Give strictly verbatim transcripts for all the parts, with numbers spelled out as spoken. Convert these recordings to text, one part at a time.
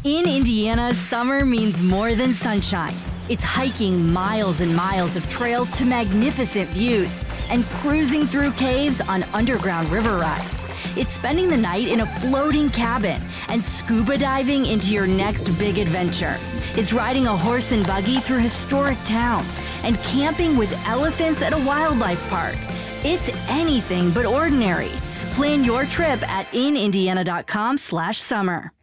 In Indiana, summer means more than sunshine. It's hiking miles and miles of trails to magnificent views and cruising through caves on underground river rides. It's spending the night in a floating cabin and scuba diving into your next big adventure. It's riding a horse and buggy through historic towns and camping with elephants at a wildlife park. It's anything but ordinary. Plan your trip at inindiana.com slash summer.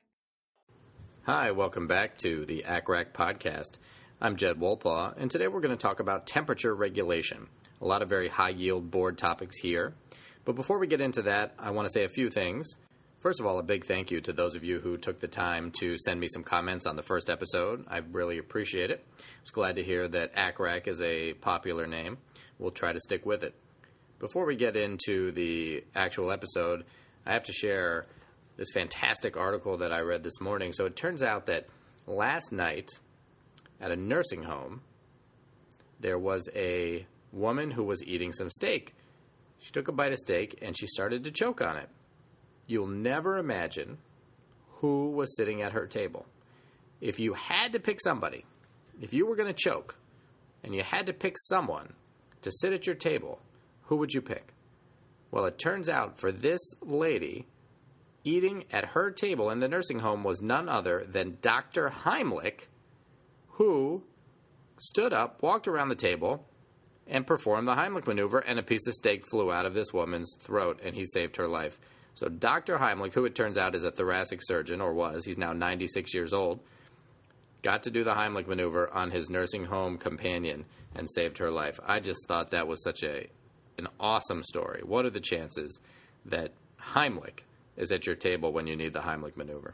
Hi, welcome back to the A C R A C podcast. I'm Jed Wolpaw, and today we're going to talk about temperature regulation. A lot of very high-yield board topics here. But before we get into that, I want to say a few things. First of all, a big thank you to those of you who took the time to send me some comments on the first episode. I really appreciate it. I was glad to hear that A C R A C is a popular name. We'll try to stick with it. Before we get into the actual episode, I have to share this fantastic article that I read this morning. So it turns out that last night at a nursing home, there was a woman who was eating some steak. She took a bite of steak and she started to choke on it. You'll never imagine who was sitting at her table. If you had to pick somebody, if you were going to choke and you had to pick someone to sit at your table, who would you pick? Well, it turns out for this lady, eating at her table in the nursing home was none other than Doctor Heimlich, who stood up, walked around the table, and performed the Heimlich maneuver, and a piece of steak flew out of this woman's throat, and he saved her life. So Doctor Heimlich, who it turns out is a thoracic surgeon, or was, he's now ninety-six years old, got to do the Heimlich maneuver on his nursing home companion and saved her life. I just thought that was such a an awesome story. What are the chances that Heimlich is at your table when you need the Heimlich maneuver?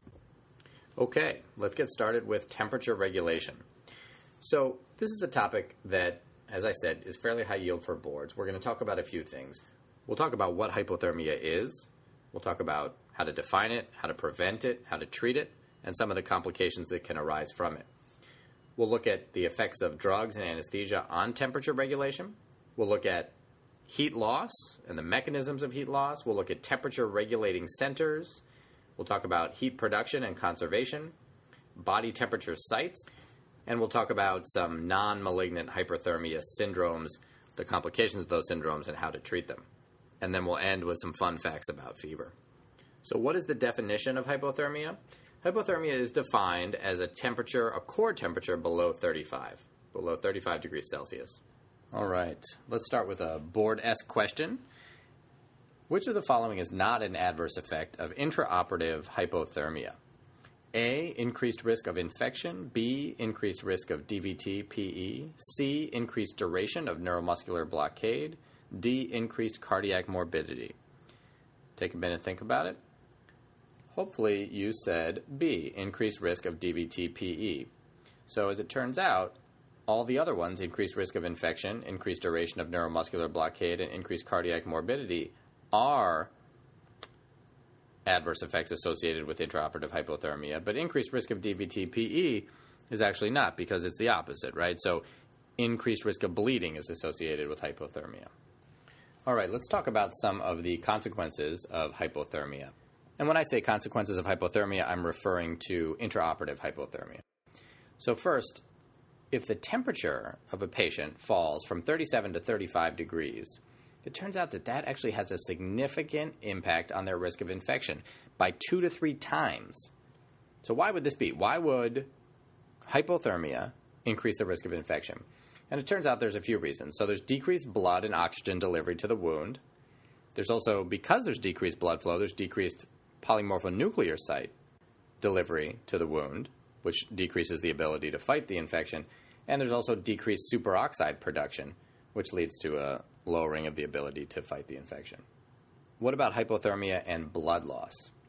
Okay, let's get started with temperature regulation. So this is a topic that, as I said, is fairly high yield for boards. We're going to talk about a few things. We'll talk about what hypothermia is. We'll talk about how to define it, how to prevent it, how to treat it, and some of the complications that can arise from it. We'll look at the effects of drugs and anesthesia on temperature regulation. We'll look at heat loss and the mechanisms of heat loss. We'll look at temperature regulating centers. We'll talk about heat production and conservation, body temperature sites, and we'll talk about some non-malignant hyperthermia syndromes, the complications of those syndromes, and how to treat them. And then we'll end with some fun facts about fever. So what is the definition of hypothermia? Hypothermia is defined as a temperature, a core temperature below thirty-five, below thirty-five degrees Celsius. All right, let's start with a board-esque question. Which of the following is not an adverse effect of intraoperative hypothermia? A, increased risk of infection. B, increased risk of D V T P E. C, increased duration of neuromuscular blockade. D, increased cardiac morbidity. Take a minute, think about it. Hopefully you said B, increased risk of D V T P E. So as it turns out, all the other ones, increased risk of infection, increased duration of neuromuscular blockade, and increased cardiac morbidity, are adverse effects associated with intraoperative hypothermia, but increased risk of D V T P E is actually not, because it's the opposite, right? So increased risk of bleeding is associated with hypothermia. All right, let's talk about some of the consequences of hypothermia. And when I say consequences of hypothermia, I'm referring to intraoperative hypothermia. So first, if the temperature of a patient falls from thirty-seven to thirty-five degrees, it turns out that that actually has a significant impact on their risk of infection by two to three times. So why would this be? Why would hypothermia increase the risk of infection? And it turns out there's a few reasons. So there's decreased blood and oxygen delivery to the wound. There's also, because there's decreased blood flow, there's decreased polymorphonuclear site delivery to the wound, which decreases the ability to fight the infection. And there's also decreased superoxide production, which leads to a lowering of the ability to fight the infection. What about hypothermia and blood loss?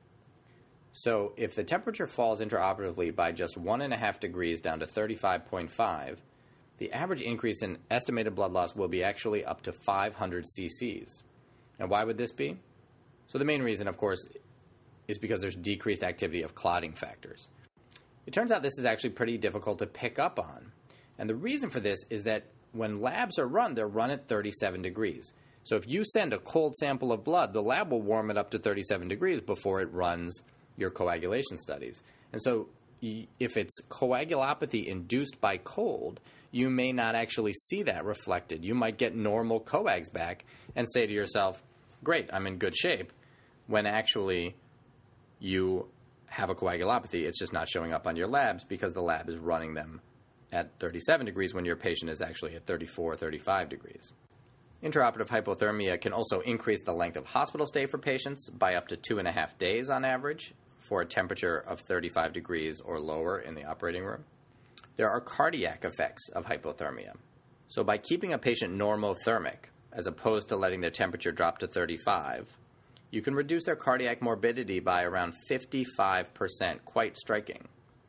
So if the temperature falls intraoperatively by just one and a half degrees down to thirty-five point five, the average increase in estimated blood loss will be actually up to five hundred cc's. And why would this be? So the main reason, of course, is because there's decreased activity of clotting factors. It turns out this is actually pretty difficult to pick up on. And the reason for this is that when labs are run, they're run at thirty-seven degrees. So if you send a cold sample of blood, the lab will warm it up to thirty-seven degrees before it runs your coagulation studies. And so if it's coagulopathy induced by cold, you may not actually see that reflected. You might get normal coags back and say to yourself, great, I'm in good shape, when actually you have a coagulopathy. It's just not showing up on your labs because the lab is running them at thirty-seven degrees when your patient is actually at thirty-four, thirty-five degrees. Intraoperative hypothermia can also increase the length of hospital stay for patients by up to two and a half days on average for a temperature of thirty-five degrees or lower in the operating room. There are cardiac effects of hypothermia. So by keeping a patient normothermic, as opposed to letting their temperature drop to thirty-five, you can reduce their cardiac morbidity by around fifty-five percent, quite striking.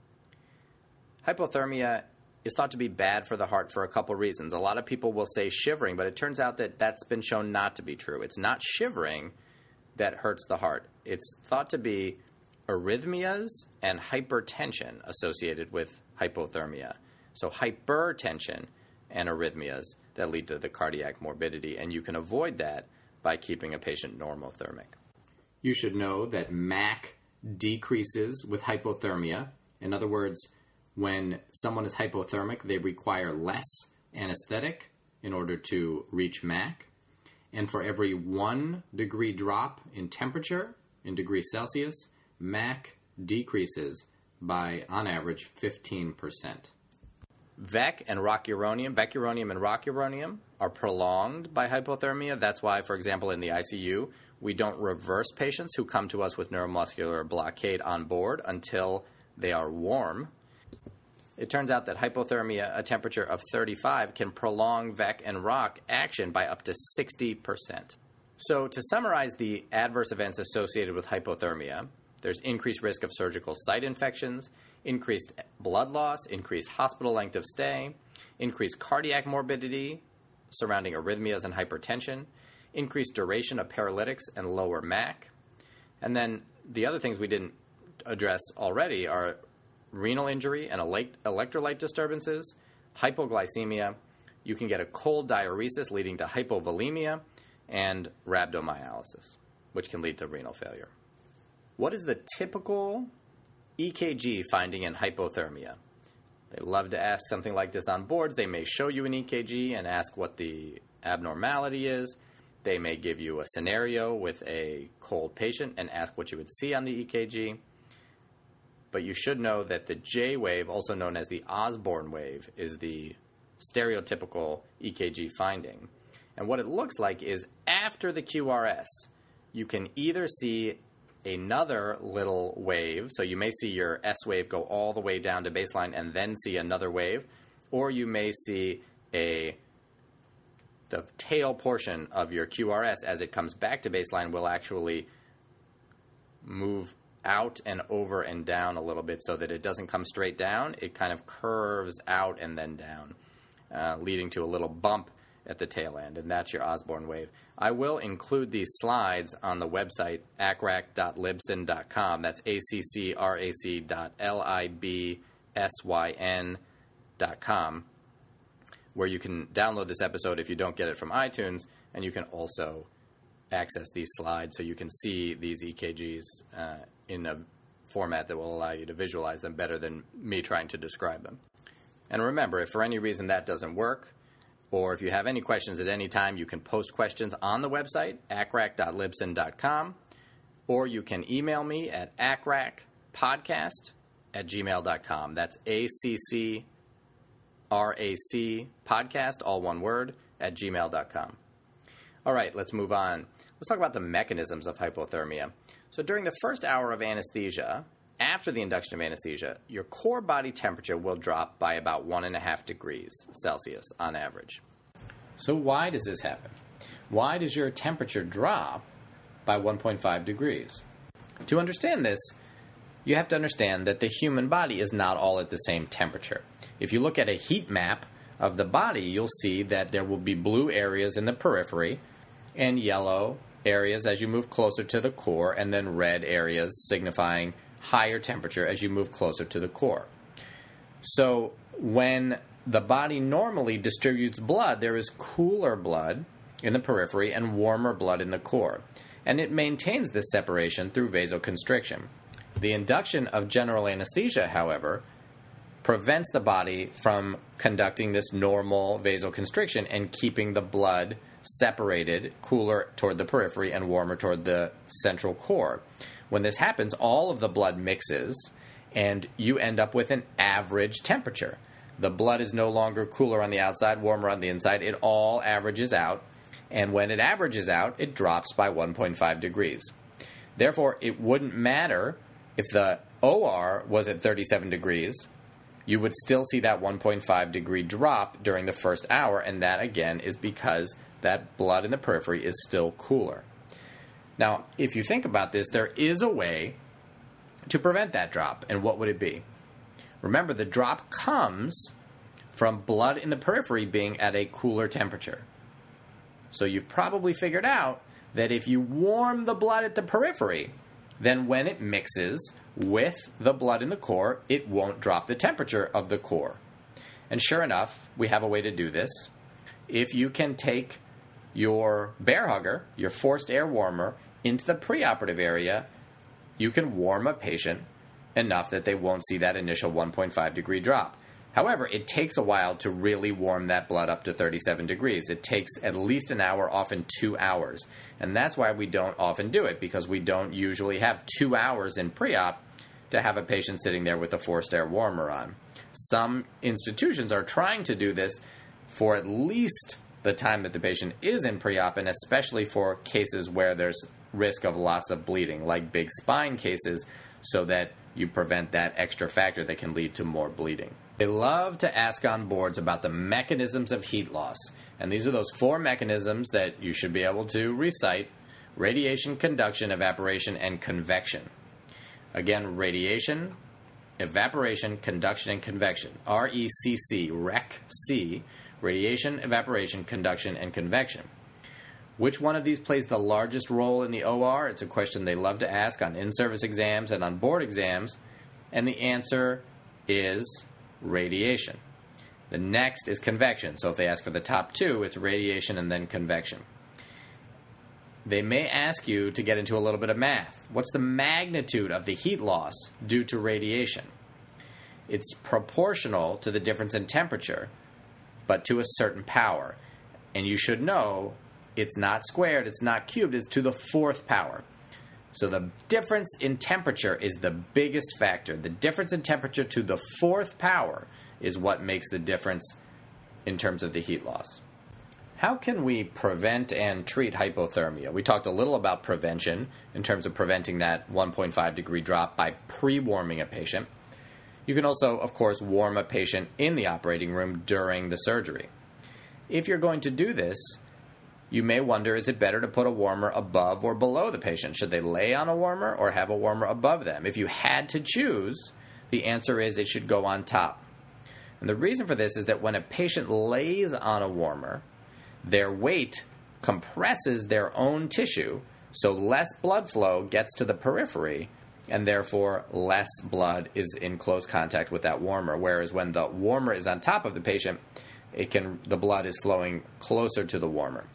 Hypothermia is thought to be bad for the heart for a couple reasons. A lot of people will say shivering, but it turns out that that's been shown not to be true. It's not shivering that hurts the heart. It's thought to be arrhythmias and hypertension associated with hypothermia. So hypertension and arrhythmias that lead to the cardiac morbidity, and you can avoid that by keeping a patient normothermic. You should know that M A C decreases with hypothermia. In other words, when someone is hypothermic, they require less anesthetic in order to reach M A C. And for every one degree drop in temperature, in degrees Celsius, M A C decreases by, on average, fifteen percent. Vec and rocuronium, vecuronium and rocuronium are prolonged by hypothermia. That's why, for example, in the I C U, we don't reverse patients who come to us with neuromuscular blockade on board until they are warm. It turns out that hypothermia, a temperature of thirty-five, can prolong Vec and Roc action by up to sixty percent. So to summarize the adverse events associated with hypothermia, there's increased risk of surgical site infections, increased blood loss, increased hospital length of stay, increased cardiac morbidity surrounding arrhythmias and hypertension, increased duration of paralytics and lower M A C. And then the other things we didn't address already are renal injury and electrolyte disturbances, hypoglycemia. You can get a cold diuresis leading to hypovolemia, and rhabdomyolysis, which can lead to renal failure. What is the typical E K G finding in hypothermia? They love to ask something like this on boards. They may show you an E K G and ask what the abnormality is. They may give you a scenario with a cold patient and ask what you would see on the E K G. But you should know that the J wave, also known as the Osborn wave, is the stereotypical E K G finding. And what it looks like is after the Q R S, you can either see another little wave, so you may see your S wave go all the way down to baseline and then see another wave, or you may see a the tail portion of your Q R S as it comes back to baseline will actually move out and over and down a little bit so that it doesn't come straight down. It kind of curves out and then down, uh, leading to a little bump at the tail end, and that's your Osborn wave. I will include these slides on the website, A C R A C dot libsyn dot com. That's A C C R A C dot L I B S Y N dot com, where you can download this episode if you don't get it from iTunes, and you can also access these slides so you can see these E K Gs uh, in a format that will allow you to visualize them better than me trying to describe them. And remember, if for any reason that doesn't work, or if you have any questions at any time, you can post questions on the website, A C R A C dot libsyn dot com, or you can email me at A C R A C podcast at gmail dot com. That's A C C R A C podcast, all one word, at gmail dot com. All right, let's move on. Let's talk about the mechanisms of hypothermia. So during the first hour of anesthesia, after the induction of anesthesia, your core body temperature will drop by about one and a half degrees Celsius on average. So why does this happen? Why does your temperature drop by one point five degrees? To understand this, you have to understand that the human body is not all at the same temperature. If you look at a heat map of the body, you'll see that there will be blue areas in the periphery and yellow areas as you move closer to the core, and then red areas signifying higher temperature as you move closer to the core. So when the body normally distributes blood, there is cooler blood in the periphery and warmer blood in the core. And it maintains this separation through vasoconstriction. The induction of general anesthesia, however, prevents the body from conducting this normal vasoconstriction and keeping the blood separated, cooler toward the periphery and warmer toward the central core. When this happens, all of the blood mixes, and you end up with an average temperature. The blood is no longer cooler on the outside, warmer on the inside. It all averages out, and when it averages out, it drops by one point five degrees. Therefore, it wouldn't matter if the O R was at thirty-seven degrees. You would still see that one point five degree drop during the first hour, and that, again, is because that blood in the periphery is still cooler. Now, if you think about this, there is a way to prevent that drop, and what would it be? Remember, the drop comes from blood in the periphery being at a cooler temperature. So you've probably figured out that if you warm the blood at the periphery, then when it mixes with the blood in the core, it won't drop the temperature of the core. And sure enough, we have a way to do this. If you can take your bear hugger, your forced air warmer, into the preoperative area, you can warm a patient enough that they won't see that initial one point five degree drop. However, it takes a while to really warm that blood up to thirty-seven degrees. It takes at least an hour, often two hours. And that's why we don't often do it, because we don't usually have two hours in pre-op to have a patient sitting there with a forced air warmer on. Some institutions are trying to do this for at least the time that the patient is in pre-op, and especially for cases where there's risk of lots of bleeding, like big spine cases, so that you prevent that extra factor that can lead to more bleeding. They love to ask on boards about the mechanisms of heat loss, and these are those four mechanisms that you should be able to recite: radiation, conduction, evaporation, and convection. Again, radiation, evaporation, conduction, and convection. R E C C, R E C C, radiation, evaporation, conduction, and convection. Which one of these plays the largest role in the O R? It's a question they love to ask on in-service exams and on board exams, and the answer is radiation. The next is convection, so if they ask for the top two, it's radiation and then convection. They may ask you to get into a little bit of math. What's the magnitude of the heat loss due to radiation? It's proportional to the difference in temperature, but to a certain power. And you should know it's not squared, it's not cubed, it's to the fourth power. So the difference in temperature is the biggest factor. The difference in temperature to the fourth power is what makes the difference in terms of the heat loss. How can we prevent and treat hypothermia? We talked a little about prevention in terms of preventing that one point five degree drop by pre-warming a patient. You can also, of course, warm a patient in the operating room during the surgery. If you're going to do this, you may wonder, is it better to put a warmer above or below the patient? Should they lay on a warmer or have a warmer above them? If you had to choose, the answer is it should go on top. And the reason for this is that when a patient lays on a warmer, their weight compresses their own tissue, so less blood flow gets to the periphery, and therefore less blood is in close contact with that warmer. Whereas when the warmer is on top of the patient, it can the blood is flowing closer to the warmer.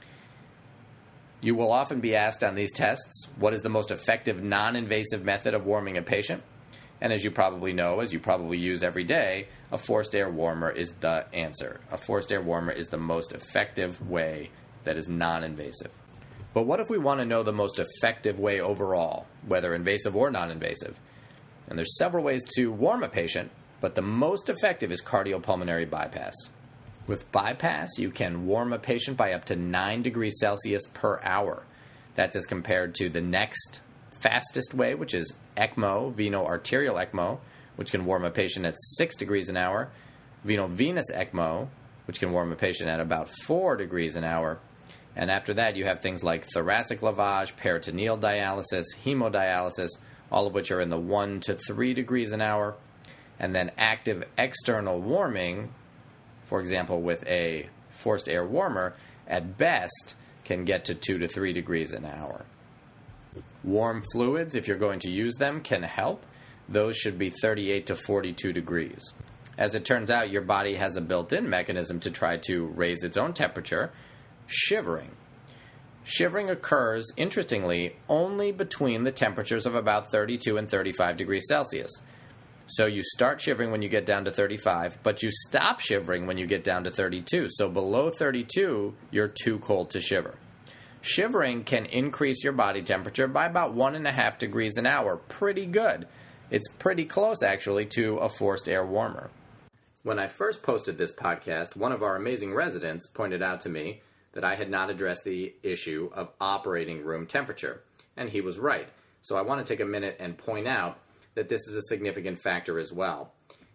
You will often be asked on these tests, what is the most effective non-invasive method of warming a patient? And as you probably know, as you probably use every day, a forced air warmer is the answer. A forced air warmer is the most effective way that is non-invasive. But what if we want to know the most effective way overall, whether invasive or non-invasive? And there's several ways to warm a patient, but the most effective is cardiopulmonary bypass. With bypass, you can warm a patient by up to nine degrees Celsius per hour. That's as compared to the next fastest way, which is ECMO, veno-arterial ECMO, which can warm a patient at six degrees an hour, veno-venous ECMO, which can warm a patient at about four degrees an hour. And after that, you have things like thoracic lavage, peritoneal dialysis, hemodialysis, all of which are in the one to three degrees an hour. And then active external warming, for example, with a forced air warmer, at best can get to two to three degrees an hour. Warm fluids, if you're going to use them, can help. Those should be thirty-eight to forty-two degrees. As it turns out, your body has a built-in mechanism to try to raise its own temperature, shivering. Shivering occurs, interestingly, only between the temperatures of about thirty-two and thirty-five degrees Celsius. So you start shivering when you get down to thirty-five, but you stop shivering when you get down to thirty-two. So below thirty-two, you're too cold to shiver. Shivering can increase your body temperature by about one and a half degrees an hour. Pretty good. It's pretty close, actually, to a forced air warmer. When I first posted this podcast, one of our amazing residents pointed out to me that I had not addressed the issue of operating room temperature, and he was right. So I want to take a minute and point out that this is a significant factor as well.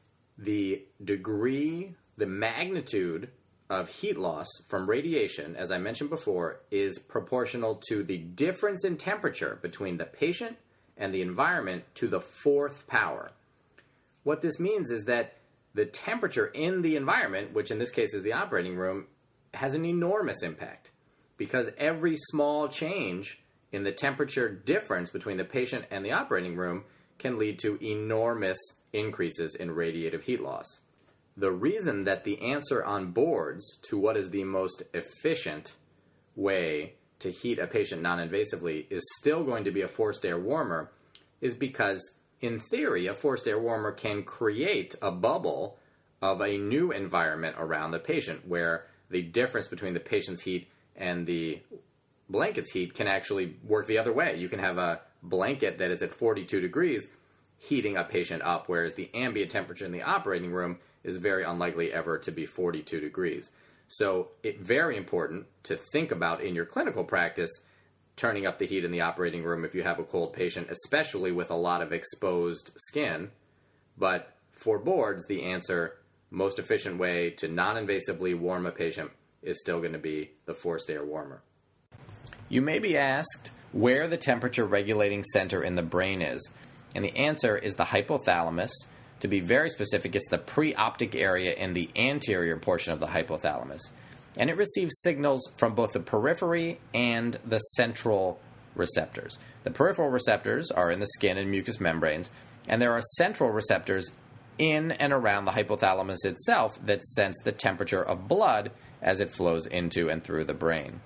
The degree, the magnitude of heat loss from radiation, as I mentioned before, is proportional to the difference in temperature between the patient and the environment to the fourth power. What this means is that the temperature in the environment, which in this case is the operating room, has an enormous impact, because every small change in the temperature difference between the patient and the operating room can lead to enormous increases in radiative heat loss. The reason that the answer on boards to what is the most efficient way to heat a patient non-invasively is still going to be a forced air warmer is because, in theory, a forced air warmer can create a bubble of a new environment around the patient where the difference between the patient's heat and the blanket's heat can actually work the other way. You can have a blanket that is at forty-two degrees heating a patient up, whereas the ambient temperature in the operating room is very unlikely ever to be forty-two degrees. So it's very important to think about in your clinical practice turning up the heat in the operating room if you have a cold patient, especially with a lot of exposed skin. But for boards, the answer, most efficient way to non-invasively warm a patient, is still going to be the forced air warmer. You may be asked where the temperature regulating center in the brain is, and the answer is the hypothalamus. To be very specific, it's the preoptic area in the anterior portion of the hypothalamus. And it receives signals from both the periphery and the central receptors. The peripheral receptors are in the skin and mucous membranes, and there are central receptors in and around the hypothalamus itself that sense the temperature of blood as it flows into and through the brain.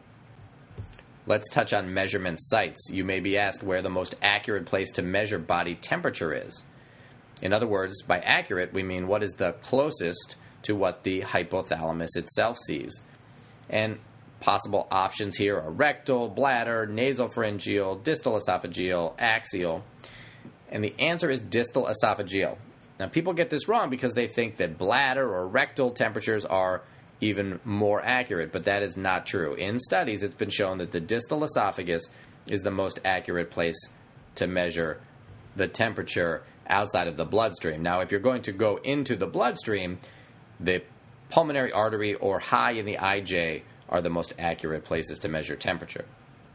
Let's touch on measurement sites. You may be asked where the most accurate place to measure body temperature is. In other words, by accurate, we mean what is the closest to what the hypothalamus itself sees. And possible options here are rectal, bladder, nasopharyngeal, distal esophageal, axial. And the answer is distal esophageal. Now, people get this wrong because they think that bladder or rectal temperatures are even more accurate, but that is not true. In studies, it's been shown that the distal esophagus is the most accurate place to measure the temperature outside of the bloodstream. Now, if you're going to go into the bloodstream, the pulmonary artery or high in the I J are the most accurate places to measure temperature.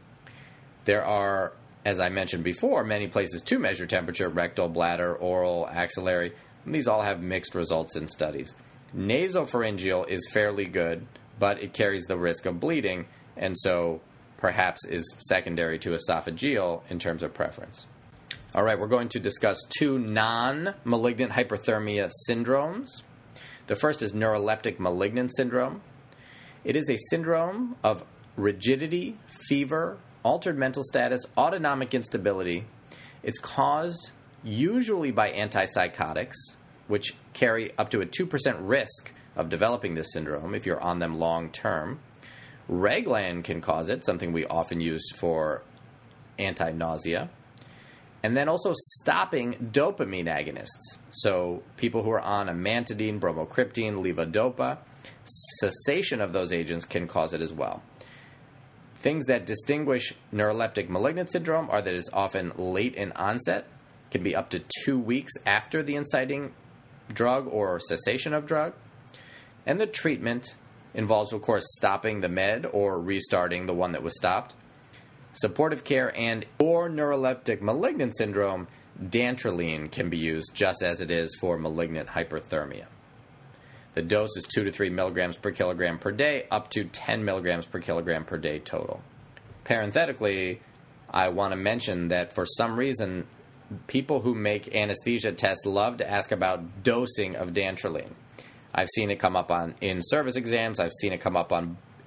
There are, as I mentioned before, many places to measure temperature: rectal, bladder, oral, axillary. And these all have mixed results in studies. Nasopharyngeal is fairly good, but it carries the risk of bleeding, and so perhaps is secondary to esophageal in terms of preference. All right, we're going to discuss two non-malignant hyperthermia syndromes. The first is neuroleptic malignant syndrome. It is a syndrome of rigidity, fever, altered mental status, autonomic instability. It's caused usually by antipsychotics, which carry up to a two percent risk of developing this syndrome if you're on them long term. Reglan can cause it, something we often use for anti-nausea. And then also stopping dopamine agonists. So people who are on amantadine, bromocriptine, levodopa, cessation of those agents can cause it as well. Things that distinguish neuroleptic malignant syndrome are that it's often late in onset, can be up to two weeks after the inciting drug or cessation of drug. And the treatment involves, of course, stopping the med or restarting the one that was stopped. Supportive care, and for neuroleptic malignant syndrome, dantrolene can be used just as it is for malignant hyperthermia. The dose is two to three milligrams per kilogram per day, up to ten milligrams per kilogram per day total. Parenthetically, I want to mention that for some reason, people who make anesthesia tests love to ask about dosing of dantrolene. I've seen it come up on in service exams. I've seen it come up on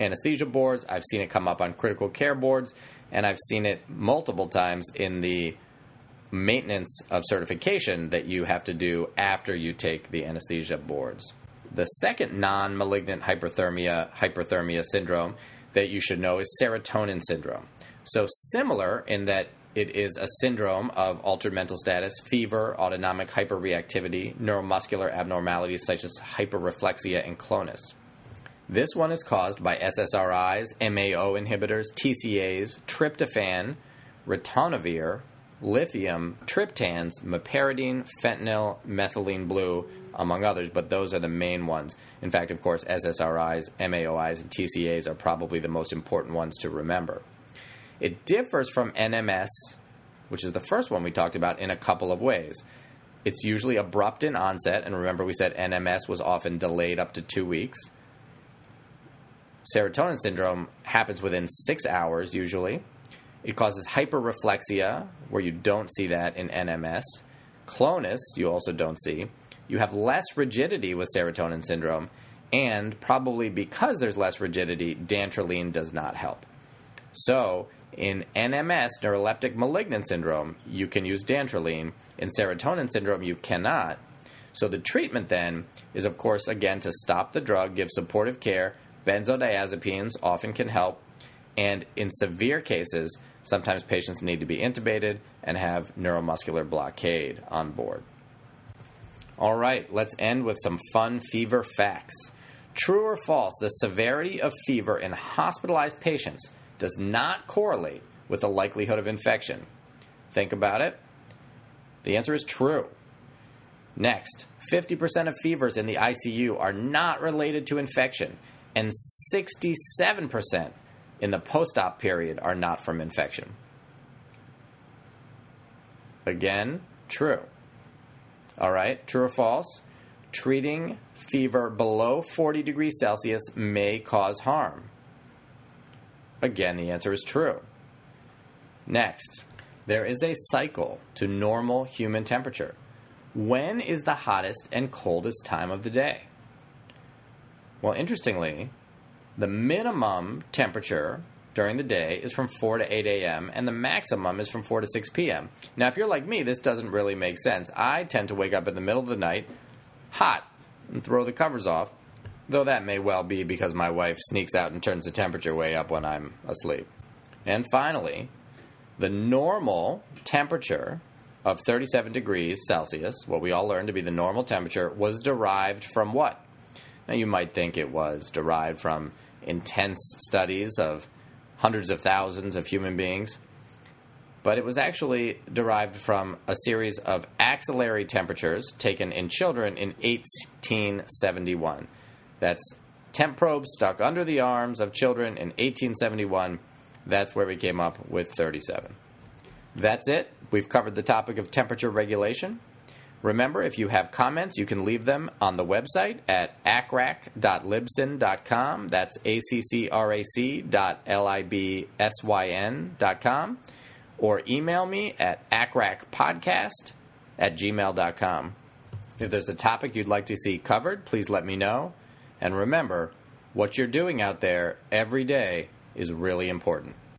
anesthesia boards. I've seen it come up on critical care boards, and I've seen it multiple times in the maintenance of certification that you have to do after you take the anesthesia boards. The second non-malignant hyperthermia hyperthermia syndrome that you should know is serotonin syndrome. So similar in that it is a syndrome of altered mental status, fever, autonomic hyperreactivity, neuromuscular abnormalities such as hyperreflexia and clonus. This one is caused by S S R Is, M A O inhibitors, T C As, tryptophan, ritonavir, lithium, triptans, meperidine, fentanyl, methylene blue, among others, but those are the main ones. In fact, of course, S S R Is, M A O Is, and T C As are probably the most important ones to remember. It differs from N M S, which is the first one we talked about, in a couple of ways. It's usually abrupt in onset, and remember we said N M S was often delayed up to two weeks. Serotonin syndrome happens within six hours usually. It causes hyperreflexia, where you don't see that in N M S. Clonus, you also don't see. You have less rigidity with serotonin syndrome, and probably because there's less rigidity, dantrolene does not help. So, in N M S, neuroleptic malignant syndrome, you can use dantrolene. In serotonin syndrome, you cannot. So the treatment then is, of course, again, to stop the drug, give supportive care. Benzodiazepines often can help. And in severe cases, sometimes patients need to be intubated and have neuromuscular blockade on board. All right, let's end with some fun fever facts. True or false, the severity of fever in hospitalized patients does not correlate with the likelihood of infection. Think about it. The answer is true. Next, fifty percent of fevers in the I C U are not related to infection, and sixty-seven percent in the post-op period are not from infection. Again, true. All right, true or false? Treating fever below forty degrees Celsius may cause harm. Again, the answer is true. Next, there is a cycle to normal human temperature. When is the hottest and coldest time of the day? Well, interestingly, the minimum temperature during the day is from four to eight a.m., and the maximum is from four to six p.m. Now, if you're like me, this doesn't really make sense. I tend to wake up in the middle of the night, hot, and throw the covers off, though that may well be because my wife sneaks out and turns the temperature way up when I'm asleep. And finally, the normal temperature of thirty-seven degrees Celsius, what we all learned to be the normal temperature, was derived from what? Now, you might think it was derived from intense studies of hundreds of thousands of human beings, but it was actually derived from a series of axillary temperatures taken in children in eighteen seventy-one. That's temp probes stuck under the arms of children in eighteen seventy-one. That's where we came up with thirty-seven. That's it. We've covered the topic of temperature regulation. Remember, if you have comments, you can leave them on the website at A C R A C dot libsyn dot com. That's A C C R A C dot L I B S Y N dot com. Or email me at acracpodcast at gmail dot com. If there's a topic you'd like to see covered, please let me know. And remember, what you're doing out there every day is really important.